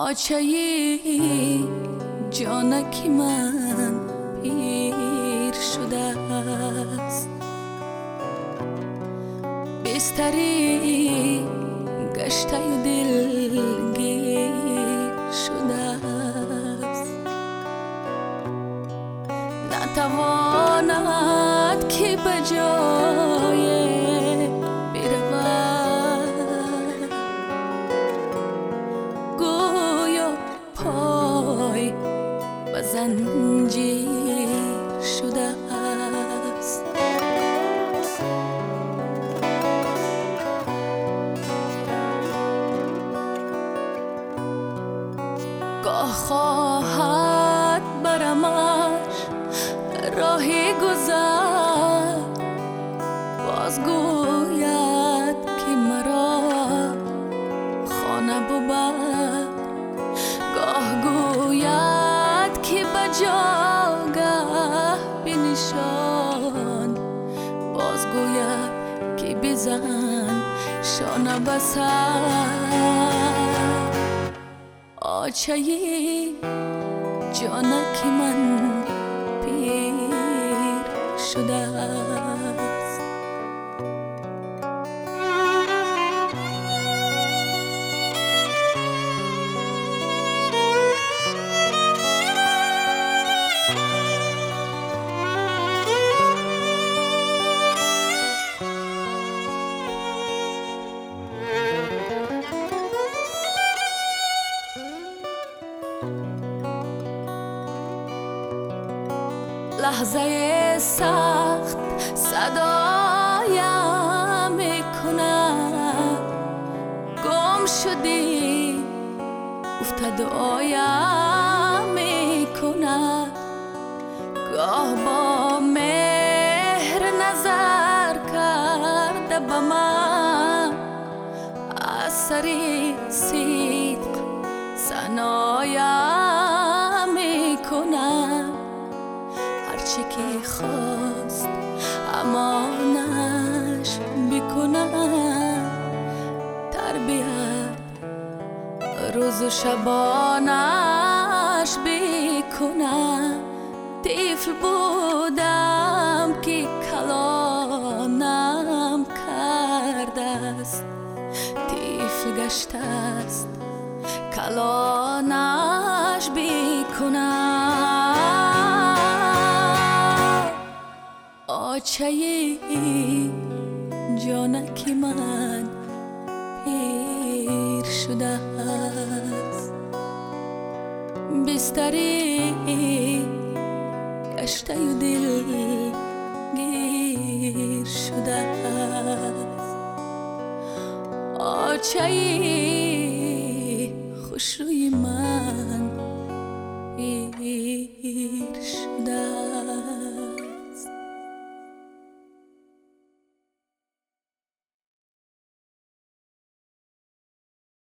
آچه جانکی من پیر شده است، بستری گشته و دلگیر شده است. نتواند که به جای برود، گویا پای به زنجیر شده است. گاه خواهد برمش راهی گذر، باز گوید که مرا خانه ببر. گاه گوید که به جاگه بنشان، باز گوید که بزن شانه به سر. آچه جانک من پیر شده است. لحظه سخت صدایم میکند، گم شدی افتاد آیم میکند. گاه با مهر نظر کرده به من، از سری صدق ثنایم میکند. هرچی که خواست امانش بکنم، تربیت روز و شبانش بکنم. طفل بودم که کلانم کرده است، طفل گشته است کلانش بکنم. آچه جانک من پیر شده است، بستری گشته و دلگیر شده است. آچه خوش روی من